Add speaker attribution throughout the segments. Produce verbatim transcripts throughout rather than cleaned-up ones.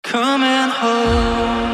Speaker 1: Coming home,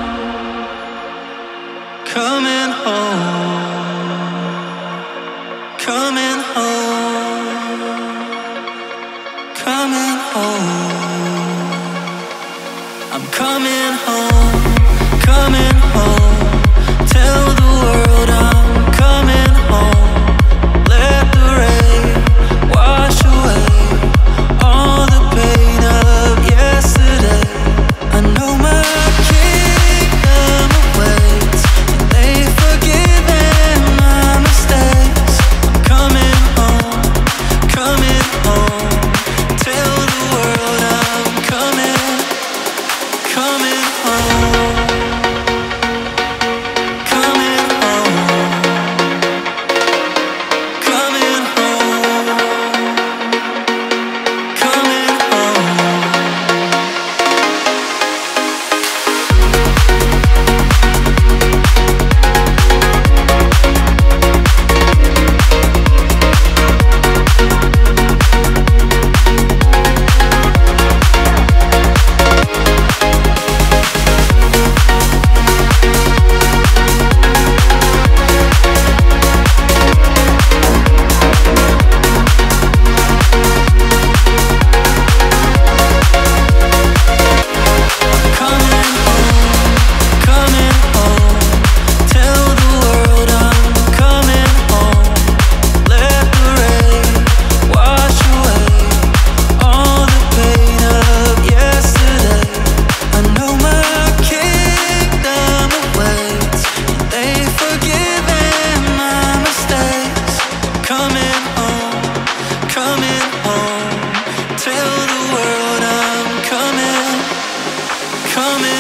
Speaker 1: coming home, coming home, coming home. I'm coming home, coming home. Tell the world I'm coming home. Let the rain wash away all the pain of yesterday. I know my kingdom awaits, and they've forgiven my mistakes. I'm coming home, coming home. Tell the world I'm coming, coming home, coming home, coming home, coming home. Coming